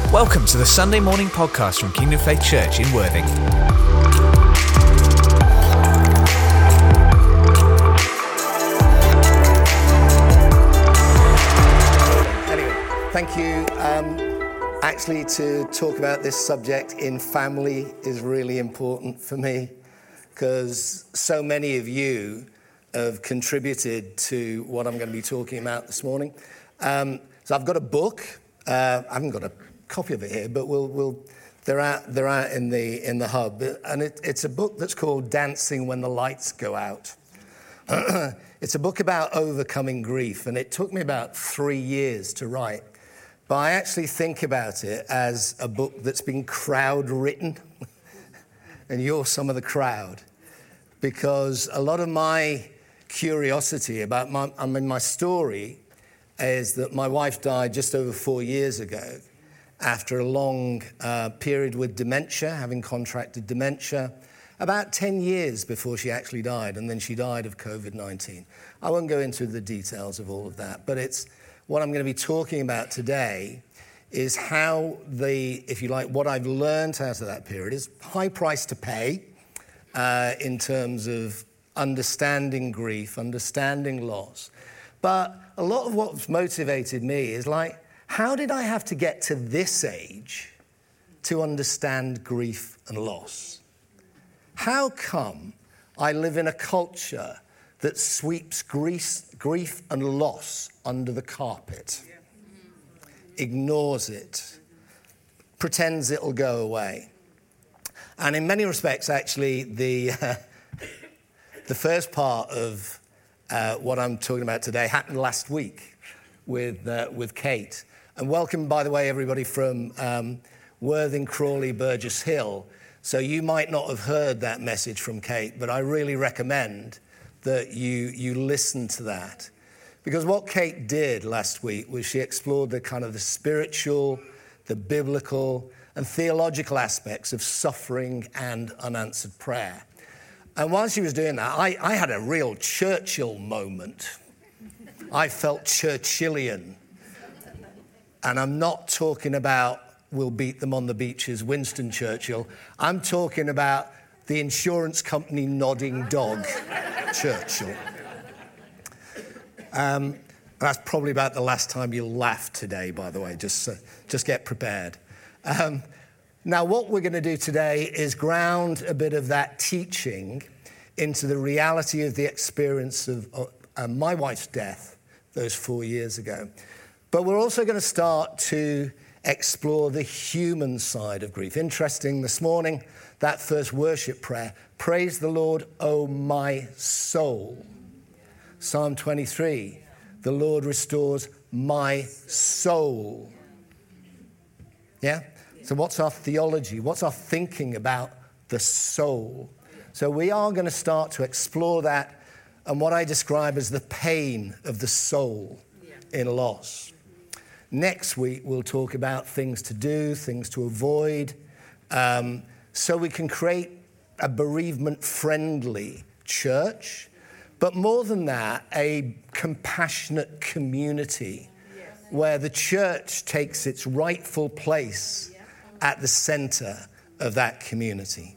Welcome to the Sunday morning podcast from Kingdom Faith Church in Worthing. Anyway, thank you. Actually, to talk about this subject in family is really important for me because so many of you have contributed to what I'm going to be talking about this morning. So I've got a book. I haven't got a copy of it here, but they're out in the hub, and it's a book that's called Dancing When the Lights Go Out. It's a book about overcoming grief, and it took me about 3 years to write. But I actually think about it as a book that's been crowd written, and you're some of the crowd, because a lot of my curiosity about my story is that my wife died just over 4 years ago after a long period with dementia, having contracted dementia, about 10 years before she actually died, and then she died of COVID-19. I won't go into the details of all of that, but it's what I'm going to be talking about today is how if you like, what I've learned out of that period is high price to pay in terms of understanding grief, understanding loss. But a lot of what's motivated me is like, how did I have to get to this age to understand grief and loss? How come I live in a culture that sweeps grief and loss under the carpet, ignores it, pretends it'll go away? And in many respects, actually, the first part of what I'm talking about today happened last week with Kate. And welcome, by the way, everybody from Worthing, Crawley, Burgess Hill. So you might not have heard that message from Kate, but I really recommend that you listen to that. Because what Kate did last week was she explored the kind of the spiritual, the biblical, and theological aspects of suffering and unanswered prayer. And while she was doing that, I had a real Churchill moment. I felt Churchillian. And I'm not talking about we'll beat them on the beaches, Winston Churchill. I'm talking about the insurance company nodding dog, Churchill. That's probably about the last time you'll laugh today, by the way. Just get prepared. Now, what we're going to do today is ground a bit of that teaching into the reality of the experience of my wife's death those 4 years ago. But we're also going to start to explore the human side of grief. Interesting, this morning, that first worship prayer, praise the Lord, O my soul. Psalm 23, the Lord restores my soul. Yeah? So what's our theology? What's our thinking about the soul? So we are going to start to explore that and what I describe as the pain of the soul in loss. Next week, we'll talk about things to do, things to avoid, so we can create a bereavement-friendly church, but more than that, a compassionate community where the church takes its rightful place at the center of that community.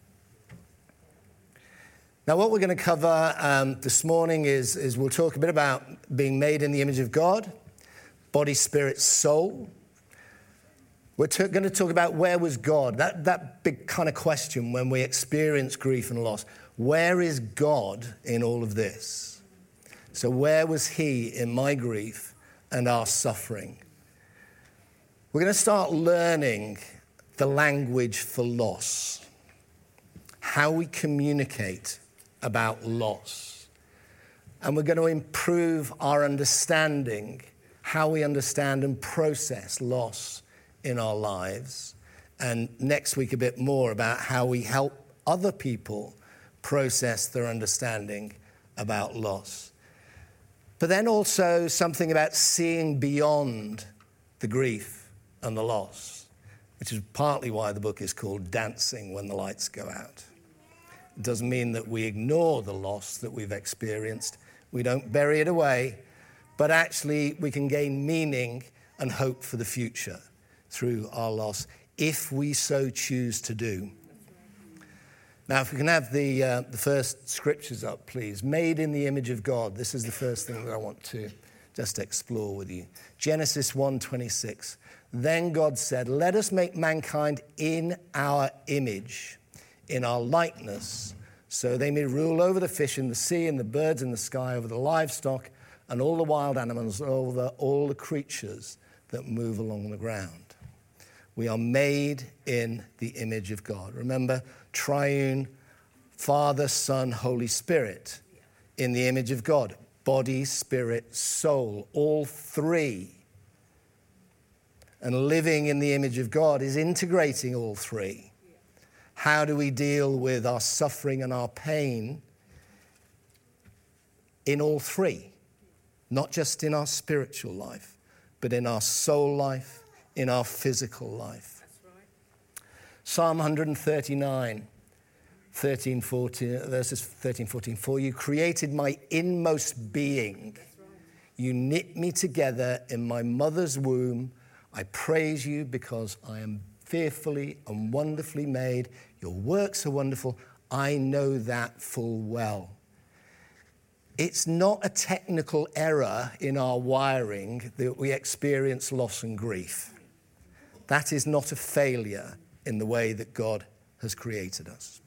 Now, what we're going to cover this morning is we'll talk a bit about being made in the image of God, body, spirit, soul. We're going to talk about where was God, that big kind of question when we experience grief and loss. Where is God in all of this? So where was he in my grief and our suffering? We're going to start learning the language for loss, how we communicate about loss. And we're going to improve our understanding, how we understand and process loss in our lives. And next week, a bit more about how we help other people process their understanding about loss. But then also something about seeing beyond the grief and the loss, which is partly why the book is called Dancing When the Lights Go Out. It doesn't mean that we ignore the loss that we've experienced. We don't bury it away, but actually we can gain meaning and hope for the future. through our loss, if we so choose to do. Now, if we can have the first scriptures up, please. Made in the image of God. This is the first thing that I want to just explore with you. Genesis 1:26. Then God said, let us make mankind in our image, in our likeness, so they may rule over the fish in the sea and the birds in the sky, over the livestock and all the wild animals, over all the creatures that move along the ground. We are made in the image of God. Remember, triune, Father, Son, Holy Spirit, in the image of God. Body, spirit, soul, all three. And living in the image of God is integrating all three. How do we deal with our suffering and our pain in all three? Not just in our spiritual life, but in our soul life, in our physical life. That's right. Psalm 139, 13, 14, verses 13, 14. For you created my inmost being. That's right. You knit me together in my mother's womb. I praise you because I am fearfully and wonderfully made. Your works are wonderful. I know that full well. It's not a technical error in our wiring that we experience loss and grief. That is not a failure in the way that God has created us.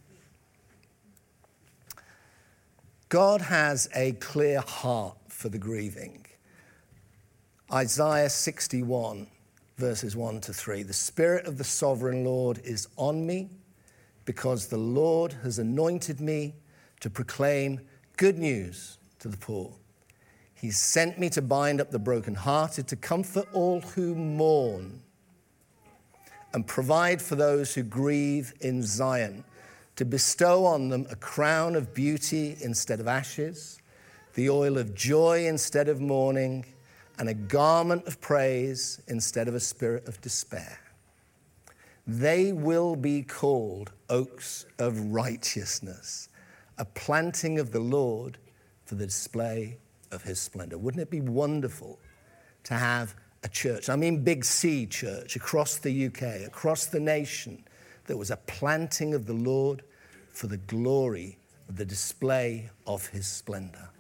God has a clear heart for the grieving. Isaiah 61, verses 1 to 3. The Spirit of the Sovereign Lord is on me because the Lord has anointed me to proclaim good news to the poor. He's sent me to bind up the brokenhearted, to comfort all who mourn, and provide for those who grieve in Zion, to bestow on them a crown of beauty instead of ashes, the oil of joy instead of mourning, and a garment of praise instead of a spirit of despair. They will be called oaks of righteousness, a planting of the Lord for the display of his splendor. Wouldn't it be wonderful to have a church, I mean Big C church, across the UK, across the nation, that was a planting of the Lord for the glory of the display of his splendor.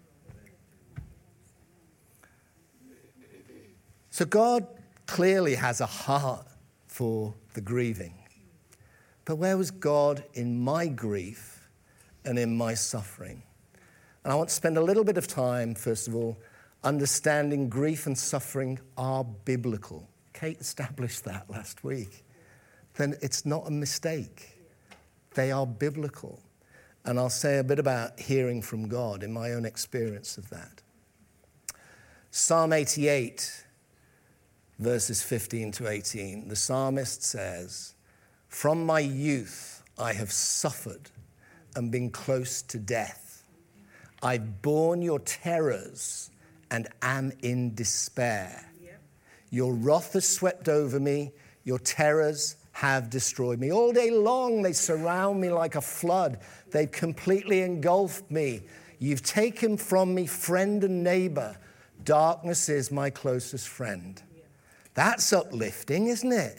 So God clearly has a heart for the grieving. But where was God in my grief and in my suffering? And I want to spend a little bit of time, first of all, understanding grief and suffering are biblical. Kate established that last week. Then it's not a mistake. They are biblical. And I'll say a bit about hearing from God in my own experience of that. Psalm 88, verses 15 to 18. The psalmist says, "From my youth I have suffered and been close to death. I've borne your terrors and am in despair. Your wrath has swept over me. Your terrors have destroyed me. All day long they surround me like a flood. They've completely engulfed me. You've taken from me friend and neighbor. Darkness is my closest friend." That's uplifting, isn't it?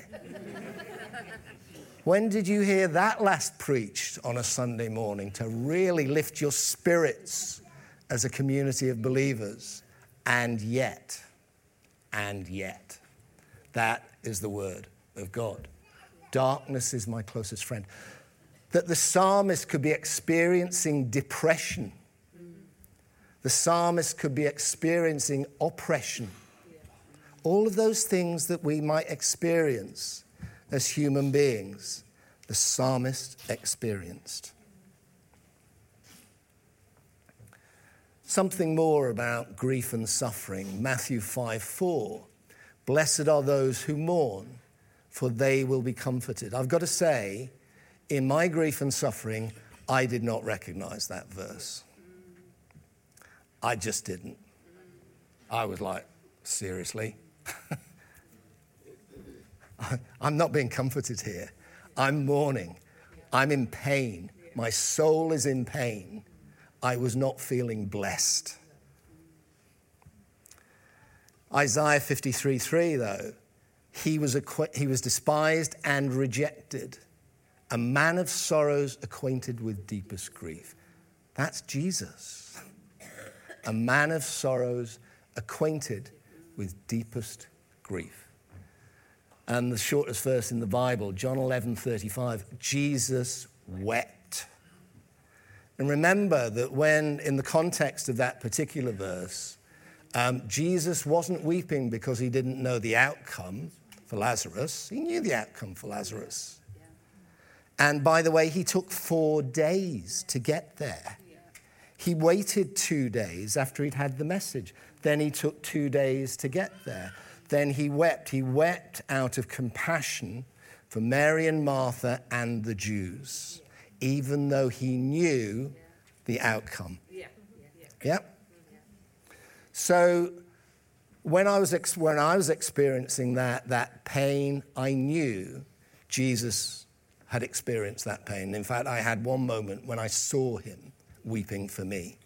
When did you hear that last preached on a Sunday morning to really lift your spirits as a community of believers? And yet, that is the word of God. Darkness is my closest friend. That the psalmist could be experiencing depression. The psalmist could be experiencing oppression. All of those things that we might experience as human beings, the psalmist experienced. Something more about grief and suffering. Matthew 5:4. Blessed are those who mourn, for they will be comforted. I've got to say, in my grief and suffering, I did not recognize that verse. I just didn't. I was like, seriously? I'm not being comforted here. I'm mourning. I'm in pain. My soul is in pain. I was not feeling blessed. Isaiah 53:3, though, he was despised and rejected, a man of sorrows, acquainted with deepest grief. That's Jesus. A man of sorrows, acquainted with deepest grief. And the shortest verse in the Bible, John 11:35, Jesus wept. And remember that when, in the context of that particular verse, Jesus wasn't weeping because he didn't know the outcome for Lazarus. He knew the outcome for Lazarus. And by the way, he took 4 days to get there. He waited 2 days after he'd had the message. Then he took 2 days to get there. Then he wept. He wept out of compassion for Mary and Martha and the Jews, even though he knew the outcome. Yeah? So when I was experiencing that pain, I knew Jesus had experienced that pain. In fact, I had one moment when I saw him weeping for me.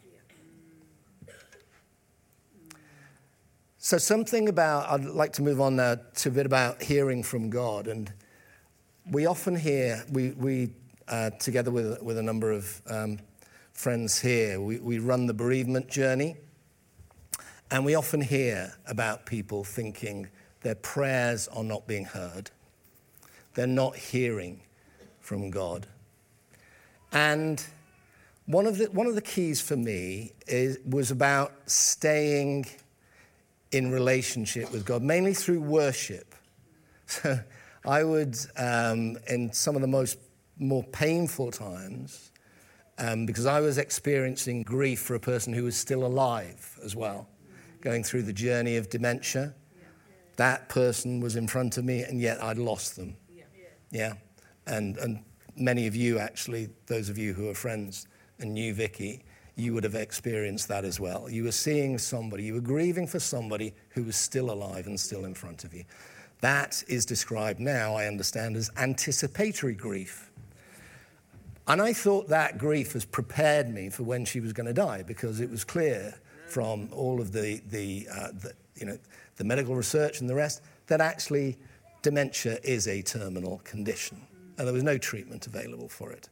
So I'd like to move on now to a bit about hearing from God. And we often hear, we together with a number of friends here, we run the bereavement journey. And we often hear about people thinking their prayers are not being heard. They're not hearing from God. And one of the keys for me was about staying in relationship with God, mainly through worship. So I would, in some of the more painful times, because I was experiencing grief for a person who was still alive as well, going through the journey of dementia. That person was in front of me, and yet I'd lost them. Yeah. And many of you, actually, those of you who are friends and knew Vicky, you would have experienced that as well. You were seeing somebody, you were grieving for somebody who was still alive and still in front of you. That is described now, I understand, as anticipatory grief. And I thought that grief has prepared me for when she was going to die, because it was clear from all of the medical research and the rest that actually dementia is a terminal condition, and there was no treatment available for it.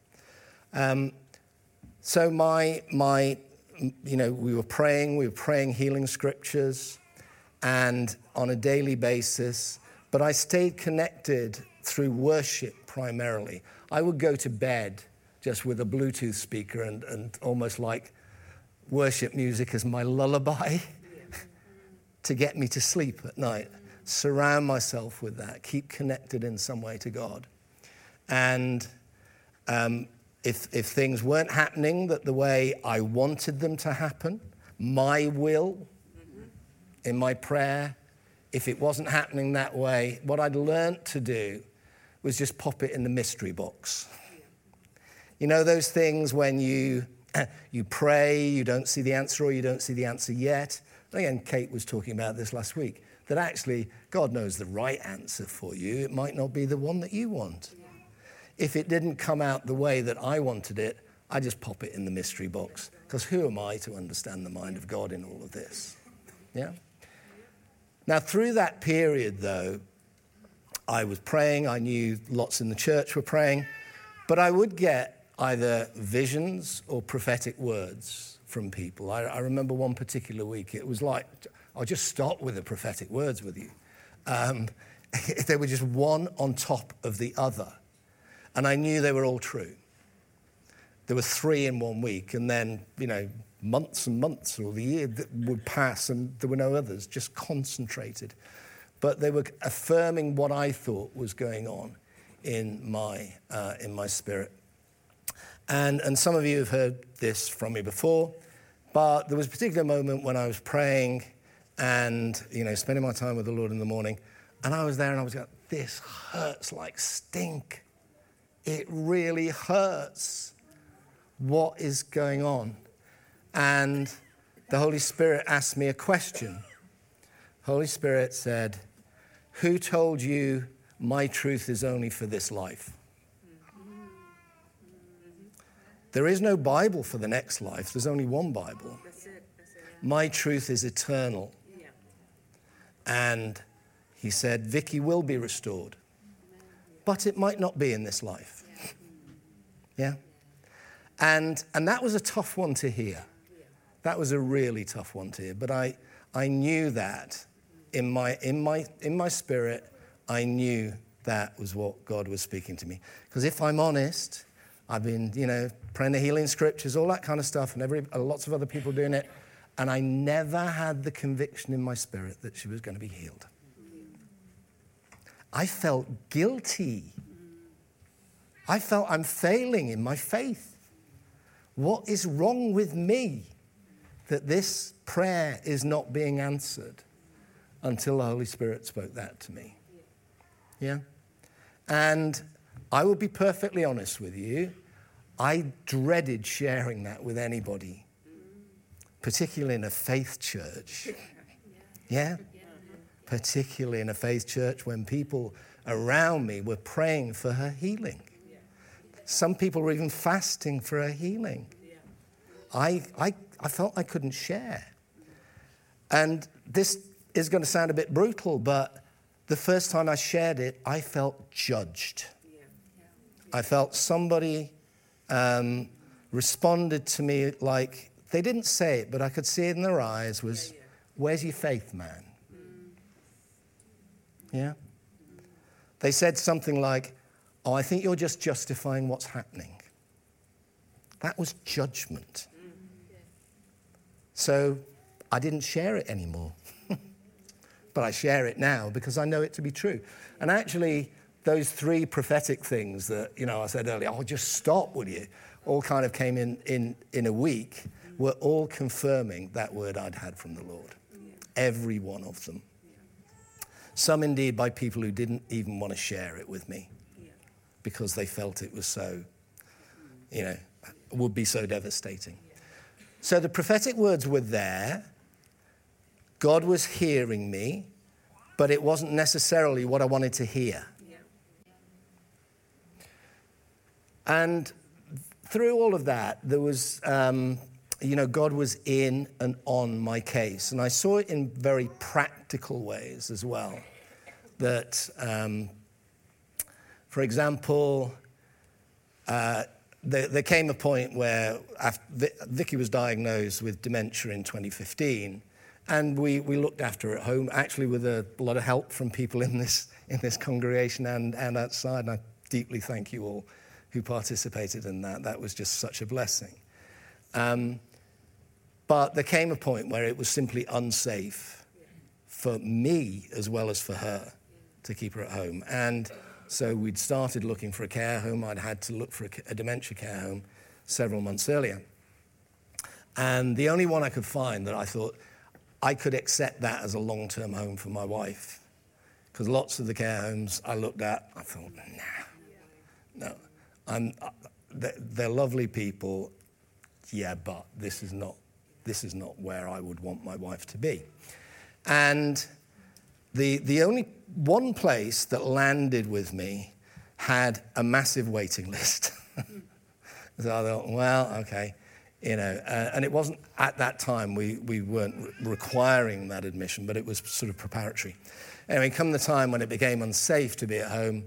So we were praying healing scriptures, and on a daily basis. But I stayed connected through worship primarily. I would go to bed just with a Bluetooth speaker and almost like worship music as my lullaby to get me to sleep at night. Surround myself with that. Keep connected in some way to God. And if things weren't happening the way I wanted them to happen, my will in my prayer, if it wasn't happening that way, what I'd learned to do was just pop it in the mystery box. You know those things when you pray, you don't see the answer, or you don't see the answer yet? Again, Kate was talking about this last week, that actually God knows the right answer for you. It might not be the one that you want. If it didn't come out the way that I wanted it, I just pop it in the mystery box, because who am I to understand the mind of God in all of this? Yeah? Now, through that period, though, I was praying. I knew lots in the church were praying, but I would get either visions or prophetic words from people. I remember one particular week, it was like, I'll just stop with the prophetic words with you. They were just one on top of the other. And I knew they were all true. There were 3 in 1 week, and then, months and months or the year that would pass, and there were no others, just concentrated. But they were affirming what I thought was going on in my spirit. And some of you have heard this from me before, but there was a particular moment when I was praying and, spending my time with the Lord in the morning, and I was there and I was going, this hurts like stink. It really hurts. What is going on? And the Holy Spirit asked me a question. Holy Spirit said, who told you my truth is only for this life? There is no Bible for the next life. There's only one Bible. My truth is eternal. And He said, Vicky will be restored, but it might not be in this life. Yeah? And that was a tough one to hear. That was a really tough one to hear. But I knew that in my spirit, I knew that was what God was speaking to me. Because if I'm honest, I've been, praying the healing scriptures, all that kind of stuff, and lots of other people doing it, and I never had the conviction in my spirit that she was going to be healed. I felt guilty. I felt I'm failing in my faith. What is wrong with me that this prayer is not being answered until the Holy Spirit spoke that to me? Yeah? And I will be perfectly honest with you. I dreaded sharing that with anybody, particularly in a faith church. Yeah? Particularly in a faith church when people around me were praying for her healing. Some people were even fasting for her healing. I felt I couldn't share. And this is going to sound a bit brutal, but the first time I shared it, I felt judged. I felt somebody responded to me like, they didn't say it, but I could see it in their eyes, was, where's your faith, man? Yeah? They said something like, oh, I think you're just justifying what's happening. That was judgment. So I didn't share it anymore. But I share it now because I know it to be true. And actually, those 3 prophetic things that, I said earlier, oh, just stop, will you? All kind of came in a week, were all confirming that word I'd had from the Lord. Every one of them. Some indeed by people who didn't even want to share it with me because they felt it was so, would be so devastating. So the prophetic words were there. God was hearing me, but it wasn't necessarily what I wanted to hear. And through all of that, there was, God was in and on my case. And I saw it in very practical ways as well. That, for example, there came a point where Vicky was diagnosed with dementia in 2015. And we looked after her at home, actually with a lot of help from people in this congregation and outside. And I deeply thank you all who participated in that. That was just such a blessing. But there came a point where it was simply unsafe for me as well as for her to keep her at home. And so we'd started looking for a care home. I'd had to look for a dementia care home several months earlier. And the only one I could find that I thought I could accept that as a long-term home for my wife. Because lots of the care homes I looked at, I thought, no. They're lovely people, but this is not where I would want my wife to be. And the only one place that landed with me had a massive waiting list. So I thought, well, okay. And it wasn't at that time, we weren't requiring that admission, but it was sort of preparatory. Anyway, come the time when it became unsafe to be at home,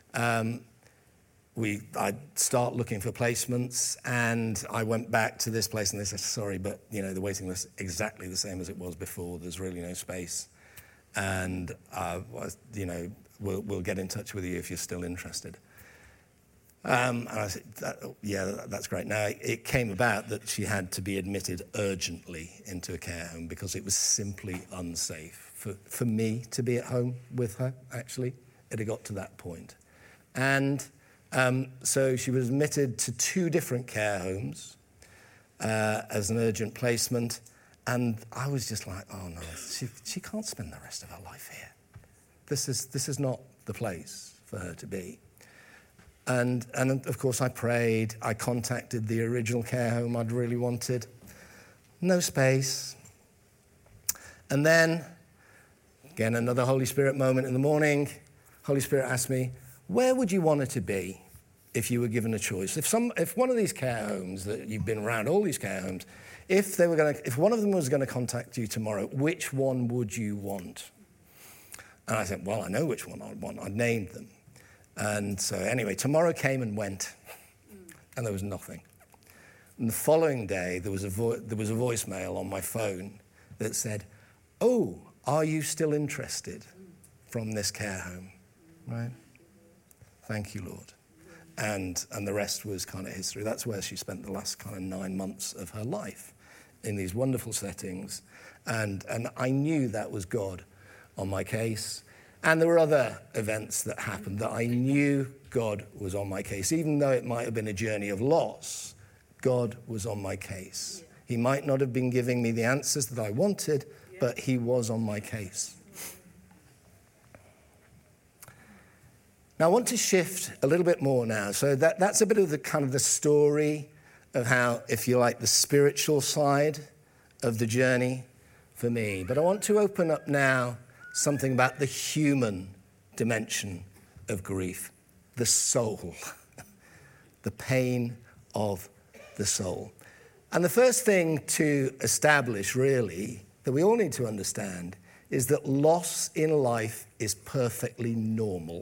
I'd start looking for placements, and I went back to this place, and they said, sorry, but, the waiting list is exactly the same as it was before. There's really no space. And, we'll get in touch with you if you're still interested. And I said, that's great. Now, it came about that she had to be admitted urgently into a care home because it was simply unsafe for me to be at home with her, actually. It had got to that point. And so she was admitted to 2 different care homes as an urgent placement. And I was just like, oh, no, she can't spend the rest of her life here. This is not the place for her to be. And of course, I prayed. I contacted the original care home I'd really wanted. No space. And then, again, another Holy Spirit moment in the morning. Holy Spirit asked me, where would you want her to be if you were given a choice? If one of these care homes that you've been around, all these care homes, if one of them was going to contact you tomorrow, which one would you want? And I said, well, I know which one I'd want. I'd named them. And so anyway, tomorrow came and went, and there was nothing. And the following day, there was a voicemail on my phone that said, oh, are you still interested from this care home? Right? Thank you, Lord. And the rest was kind of history. That's where she spent the last kind of 9 months of her life, in these wonderful settings. And I knew that was God on my case. And there were other events that happened that I knew God was on my case. Even though it might have been a journey of loss, God was on my case. He might not have been giving me the answers that I wanted, but he was on my case. Now, I want to shift a little bit more now. So that's a bit of the kind of the story of how, if you like, the spiritual side of the journey for me. But I want to open up now something about the human dimension of grief, the soul, the pain of the soul. And the first thing to establish, really, that we all need to understand is that loss in life is perfectly normal.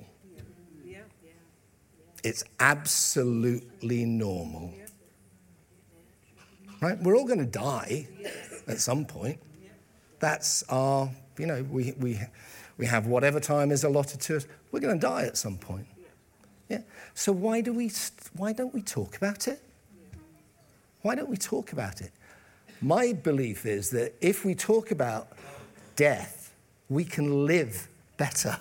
It's absolutely normal. Right? We're all going to die at some point. That's our, we have whatever time is allotted to us. We're going to die at some point. Yeah. So why don't we talk about it? Why don't we talk about it? My belief is that if we talk about death, we can live better.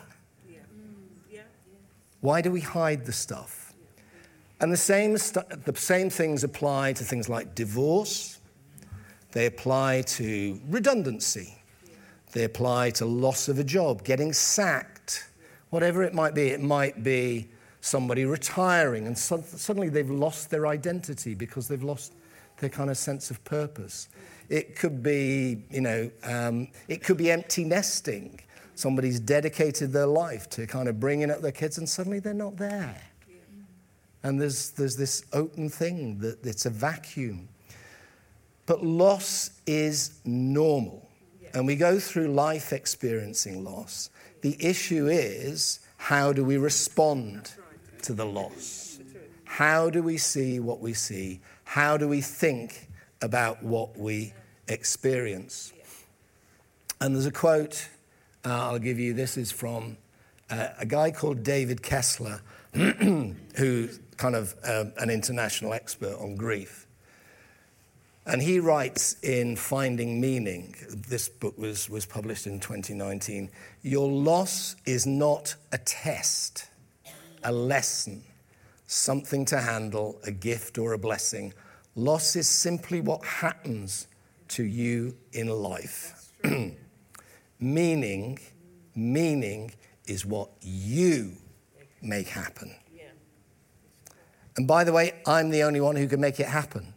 Why do we hide the stuff? And the same things apply to things like divorce. They apply to redundancy. They apply to loss of a job, getting sacked, whatever it might be. It might be somebody retiring and suddenly they've lost their identity because they've lost their kind of sense of purpose. It could be, it could be empty nesting. Somebody's dedicated their life to kind of bringing up their kids and suddenly they're not there. And there's this open thing, that it's a vacuum. But loss is normal. And we go through life experiencing loss. The issue is, how do we respond to the loss? How do we see what we see? How do we think about what we experience? And there's a quote I'll give you. This is from a guy called David Kessler, who's kind of an international expert on grief. And he writes in Finding Meaning, this book was published in 2019, your loss is not a test, a lesson, something to handle, a gift or a blessing. Loss is simply what happens to you in life. Meaning is what you make happen. And by the way, I'm the only one who can make it happen.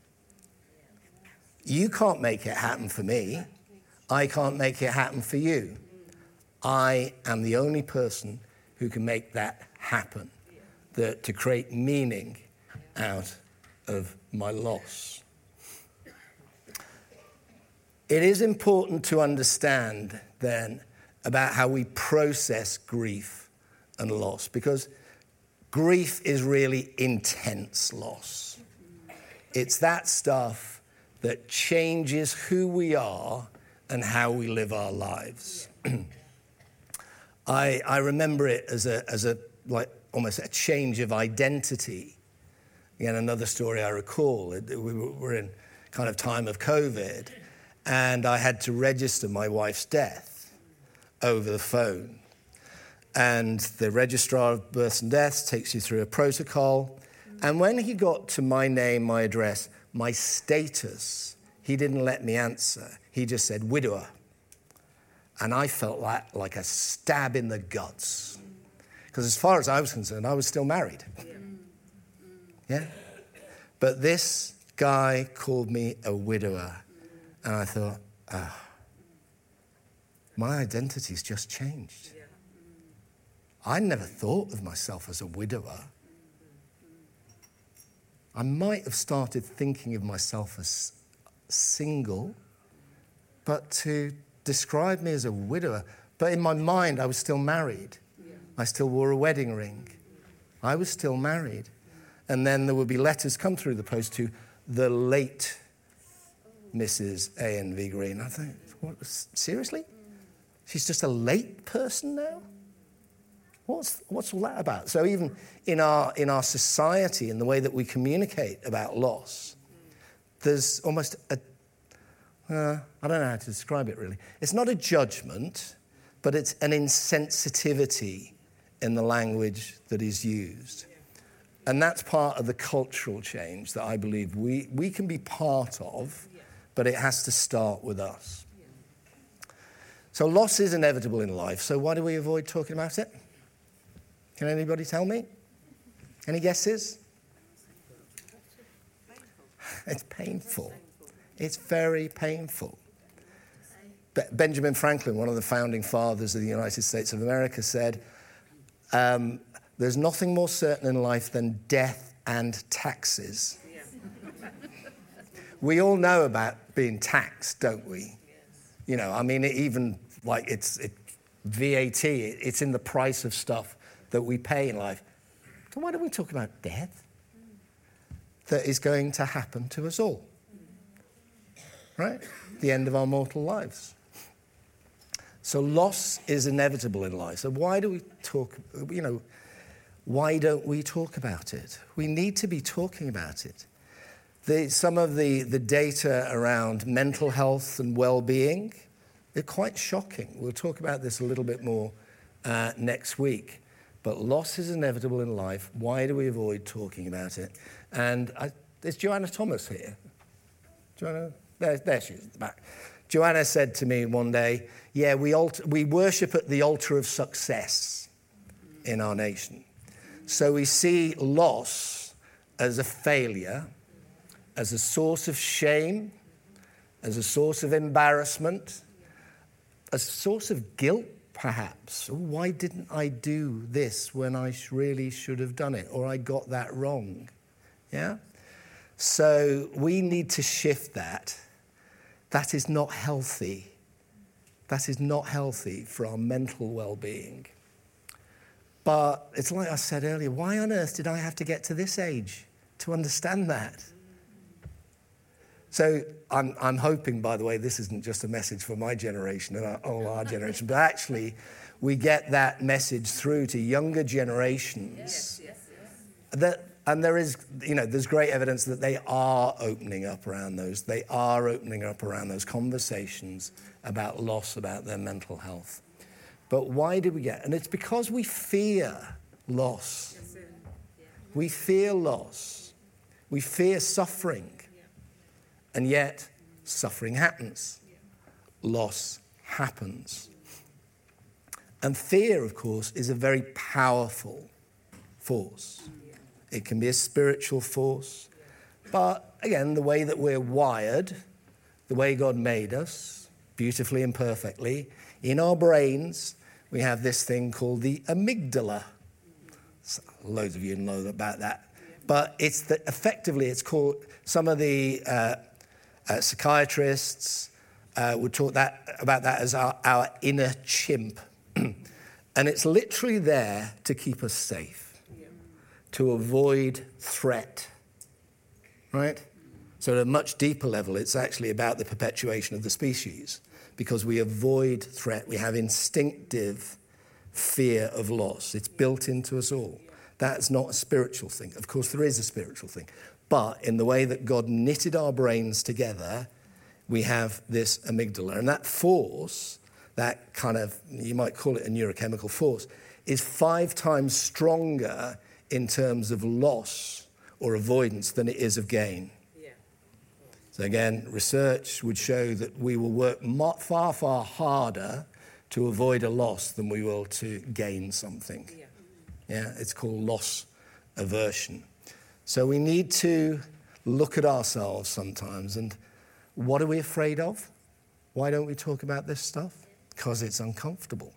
You can't make it happen for me. I can't make it happen for you. I am the only person who can make that happen, to create meaning out of my loss. It is important to understand then about how we process grief and loss, because grief is really intense loss. It's that stuff that changes who we are and how we live our lives. I remember it as a like almost a change of identity. Again, another story I recall, we were in kind of time of COVID, and I had to register my wife's death over the phone. And the registrar of births and deaths takes you through a protocol. And when he got to my name, my address, my status, he didn't let me answer. He just said, widower. And I felt like a stab in the guts. Because as far as I was concerned, I was still married. Yeah? But this guy called me a widower. And I thought, my identity's just changed. I never thought of myself as a widower. I might have started thinking of myself as single, but to describe me as a widower, But in my mind, I was still married. I still wore a wedding ring. I was still married. And then there would be letters come through the post to the late Mrs. A.N.V. Green. I think, what, seriously? She's just a late person now? What's all that about? So even in our society, in the way that we communicate about loss, there's almost I don't know how to describe it really. It's not a judgment, but it's an insensitivity in the language that is used. And that's part of the cultural change that I believe we can be part of, but it has to start with us. So loss is inevitable in life, so why do we avoid talking about it? Can anybody tell me? Any guesses? It's painful. It's very painful. Benjamin Franklin, one of the founding fathers of the United States of America, said, there's nothing more certain in life than death and taxes. We all know about being taxed, don't we? You know, I mean, even like it's VAT, it's in the price of stuff that we pay in life. So why don't we talk about death? That is going to happen to us all. Right? The end of our mortal lives. So loss is inevitable in life. So why do we talk, why don't we talk about it? We need to be talking about it. Some of the data around mental health and well-being, they're quite shocking. We'll talk about this a little bit more next week. But loss is inevitable in life. Why do we avoid talking about it? And is Joanna Thomas here? Joanna? There she is at the back. Joanna said to me one day, we worship at the altar of success in our nation. So we see loss as a failure, as a source of shame, as a source of embarrassment, a source of guilt, perhaps. Why didn't I do this when I really should have done it? Or I got that wrong. Yeah? So we need to shift that. That is not healthy. That is not healthy for our mental well-being. But it's like I said earlier, why on earth did I have to get to this age to understand that? So I'm hoping, by the way, this isn't just a message for my generation and all our generation, but actually we get that message through to younger generations. Yes. And there is, there's great evidence that they are opening up around those. They are opening up around those conversations about loss, about their mental health. But why did we get? And it's because we fear loss. We fear loss. We fear suffering. And yet, suffering happens. Loss happens. And fear, of course, is a very powerful force. It can be a spiritual force. But again, the way that we're wired, the way God made us, beautifully and perfectly, in our brains, we have this thing called the amygdala. So, loads of you know about that. But effectively, it's called, some of the psychiatrists would talk about that as our inner chimp. And it's literally there to keep us safe. To avoid threat, right? So at a much deeper level, it's actually about the perpetuation of the species because we avoid threat. We have instinctive fear of loss. It's built into us all. That's not a spiritual thing. Of course, there is a spiritual thing. But in the way that God knitted our brains together, we have this amygdala. And that force, that kind of, you might call it a neurochemical force, is 5 times stronger in terms of loss or avoidance than it is of gain. Yeah. So again, research would show that we will work far, far harder to avoid a loss than we will to gain something. Yeah, it's called loss aversion. So we need to look at ourselves sometimes and what are we afraid of? Why don't we talk about this stuff? Because it's uncomfortable.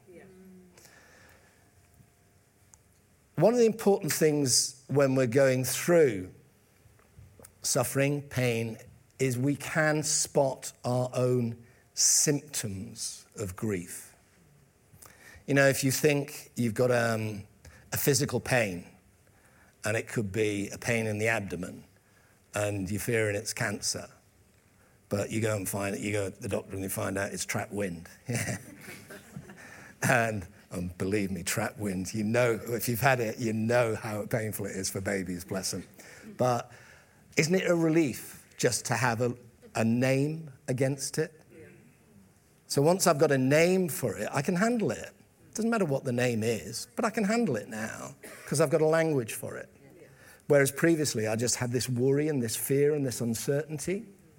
One of the important things when we're going through suffering, pain, is we can spot our own symptoms of grief. if you think you've got a physical pain, and it could be a pain in the abdomen, and you're fearing it's cancer, but you go to the doctor and you find out it's trapped wind. And believe me, trapped wind, if you've had it, you know how painful it is for babies, bless them. But isn't it a relief just to have a name against it? So once I've got a name for it, I can handle it. Doesn't matter what the name is, but I can handle it now because I've got a language for it. Whereas previously I just had this worry and this fear and this uncertainty.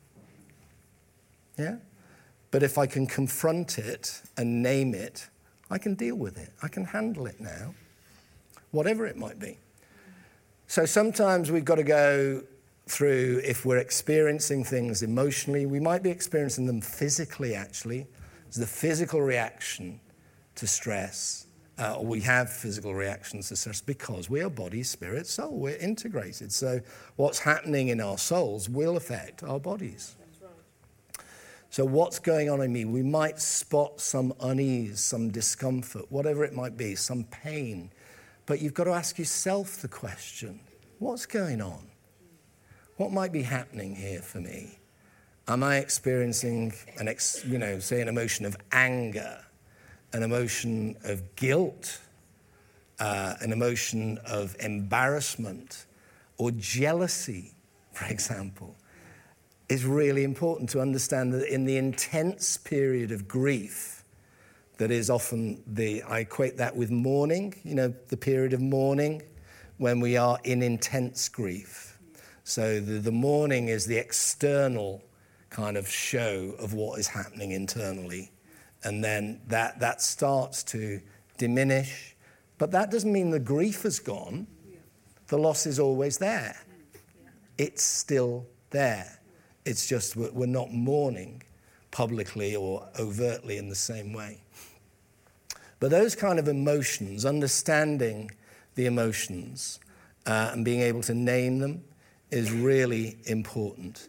Yeah? But if I can confront it and name it, I can deal with it. I can handle it now, whatever it might be. So sometimes we've got to go through, if we're experiencing things emotionally, we might be experiencing them physically, actually. It's the physical reaction to stress. We have physical reactions to stress because we are body, spirit, soul. We're integrated. So what's happening in our souls will affect our bodies. That's right. So what's going on in me? We might spot some unease, some discomfort, whatever it might be, some pain. But you've got to ask yourself the question, what's going on? What might be happening here for me? Am I experiencing say an emotion of anger, an emotion of guilt, an emotion of embarrassment, or jealousy, for example? Is really important to understand that in the intense period of grief, that is often I equate that with mourning, the period of mourning when we are in intense grief. So the mourning is the external kind of show of what is happening internally. And then that starts to diminish. But that doesn't mean the grief has gone. The loss is always there. It's still there. It's just we're not mourning publicly or overtly in the same way. But those kind of emotions, understanding the emotions and being able to name them is really important.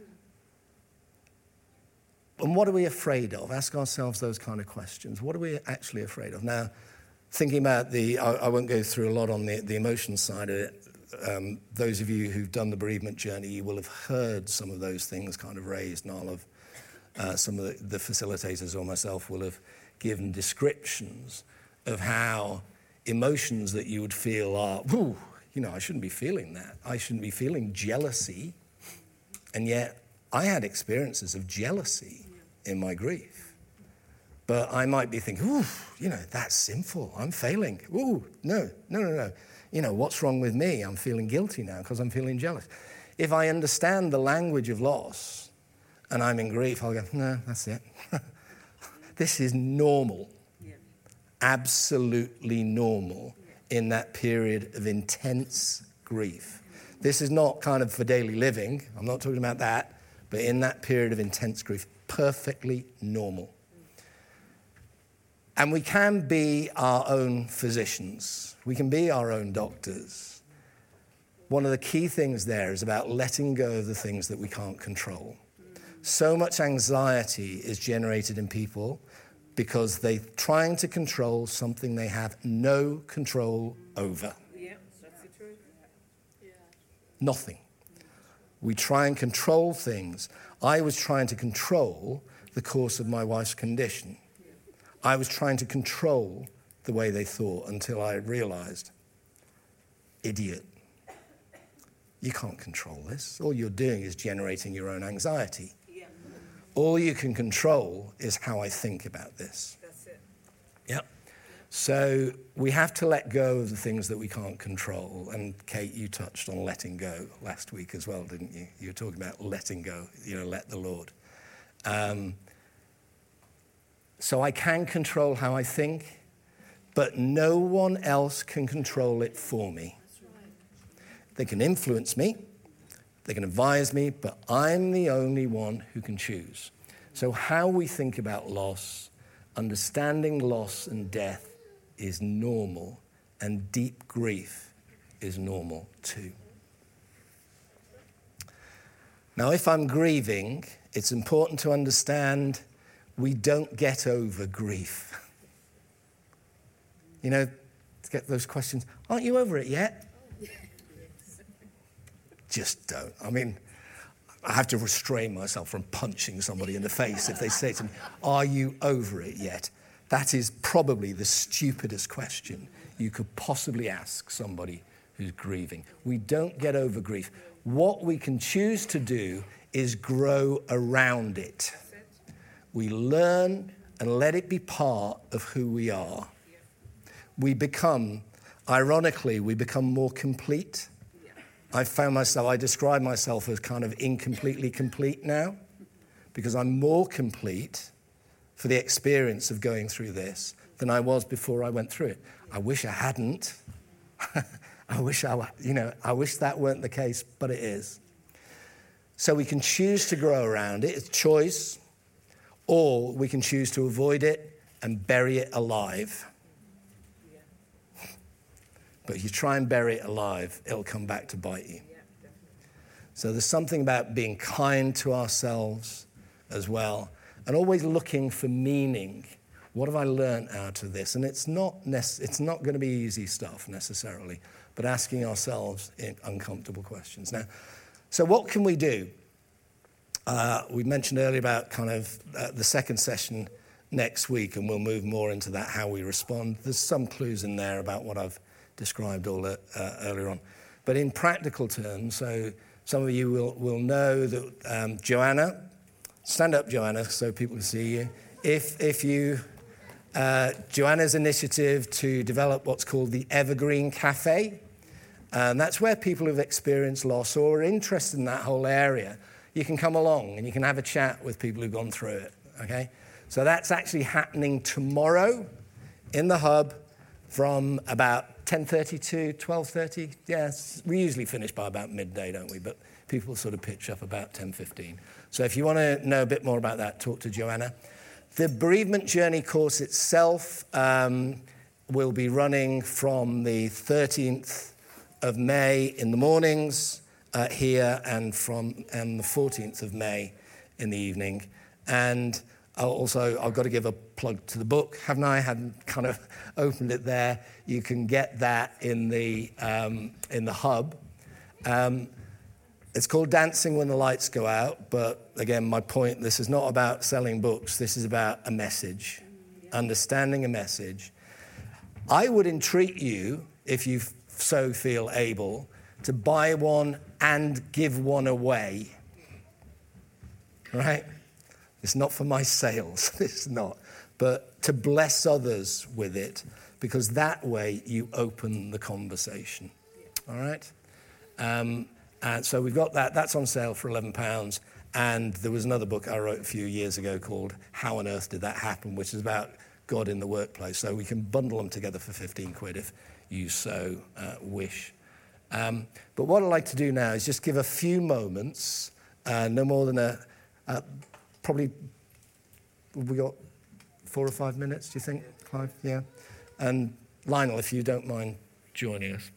And what are we afraid of? Ask ourselves those kind of questions. What are we actually afraid of? Now, thinking about I won't go through a lot on the emotion side of it. Those of you who've done the bereavement journey, you will have heard some of those things kind of raised, and I'll have, some of the facilitators or myself will have given descriptions of how emotions that you would feel are, I shouldn't be feeling that. I shouldn't be feeling jealousy. And yet, I had experiences of jealousy in my grief. But I might be thinking, that's sinful. I'm failing. No. What's wrong with me? I'm feeling guilty now because I'm feeling jealous. If I understand the language of loss and I'm in grief, I'll go, no, that's it. This is normal. Yeah. Absolutely normal in that period of intense grief. This is not kind of for daily living. I'm not talking about that. But in that period of intense grief, perfectly normal. And we can be our own physicians. We can be our own doctors. One of the key things there is about letting go of the things that we can't control. So much anxiety is generated in people because they're trying to control something they have no control over. Yeah, that's the truth. Yeah. Nothing. We try and control things. I was trying to control the course of my wife's condition. I was trying to control the way they thought until I realized, idiot, you can't control this. All you're doing is generating your own anxiety. Yeah. All you can control is how I think about this. That's it. Yep. So we have to let go of the things that we can't control. And Kate, you touched on letting go last week as well, didn't you? You were talking about letting go, let the Lord. So I can control how I think, but no one else can control it for me. That's right. They can influence me, they can advise me, but I'm the only one who can choose. So how we think about loss, understanding loss and death is normal, and deep grief is normal too. Now, if I'm grieving, it's important to understand we don't get over grief. You know, to get those questions, aren't you over it yet? Just don't. I mean, I have to restrain myself from punching somebody in the face if they say to me, are you over it yet? That is probably the stupidest question you could possibly ask somebody who's grieving. We don't get over grief. What we can choose to do is grow around it. We learn and let it be part of who we are. We become, ironically, more complete. I describe myself as kind of incompletely complete now, because I'm more complete for the experience of going through this than I was before I went through it. I wish I hadn't. I wish that weren't the case, but it is. So we can choose to grow around it, it's choice, or we can choose to avoid it and bury it alive. But if you try and bury it alive, it'll come back to bite you. So there's something about being kind to ourselves as well, and always looking for meaning. What have I learned out of this? And it's not going to be easy stuff necessarily, but asking ourselves uncomfortable questions. Now, so what can we do? We mentioned earlier about kind of the second session next week, and we'll move more into that, how we respond. There's some clues in there about what I've described earlier on. But in practical terms, so some of you will know that Joanna, stand up, Joanna, so people can see you. If you, Joanna's initiative to develop what's called the Evergreen Cafe, and that's where people who've experienced loss or are interested in that whole area, you can come along and you can have a chat with people who've gone through it, okay? So that's actually happening tomorrow in the hub from about 10:30 to 12:30. Yes, we usually finish by about midday, don't we? But people sort of pitch up about 10:15. So if you want to know a bit more about that, talk to Joanna. The Bereavement Journey course itself will be running from the 13th of May in the mornings here, and the 14th of May in the evening. And I've got to give a plug to the book, haven't I? I hadn't kind of opened it there. You can get that in the hub. It's called Dancing When the Lights Go Out, but again, my point, this is not about selling books. This is about a message, understanding a message. I would entreat you, if you so feel able, to buy one and give one away, right? It's not for my sales, it's not. But to bless others with it, because that way you open the conversation, all right? And so we've got that. That's on sale for £11. And there was another book I wrote a few years ago called How on Earth Did That Happen?, which is about God in the workplace. So we can bundle them together for 15 quid if you so wish. But what I'd like to do now is just give a few moments, no more than probably, we got 4 or 5 minutes, do you think, Clive? Yeah. And Lionel, if you don't mind joining us.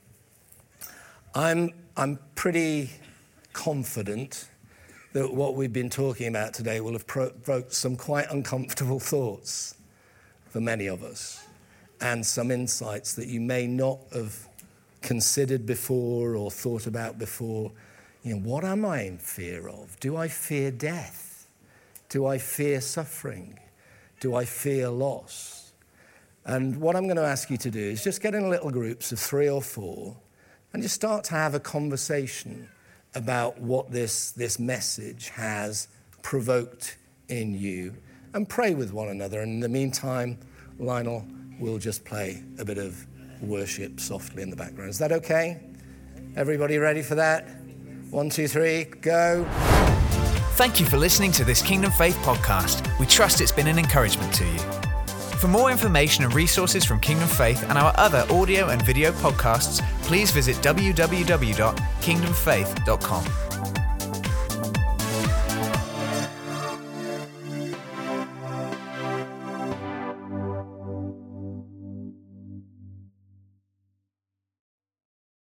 I'm pretty confident that what we've been talking about today will have provoked some quite uncomfortable thoughts for many of us, and some insights that you may not have considered before or thought about before. You know, what am I in fear of? Do I fear death? Do I fear suffering? Do I fear loss? And what I'm going to ask you to do is just get in little groups of 3 or 4 and just start to have a conversation about what this message has provoked in you, and pray with one another. And in the meantime, Lionel will just play a bit of worship softly in the background. Is that okay? Everybody ready for that? 1, 2, 3, go. Thank you for listening to this Kingdom Faith podcast. We trust it's been an encouragement to you. For more information and resources from Kingdom Faith and our other audio and video podcasts, please visit www.kingdomfaith.com.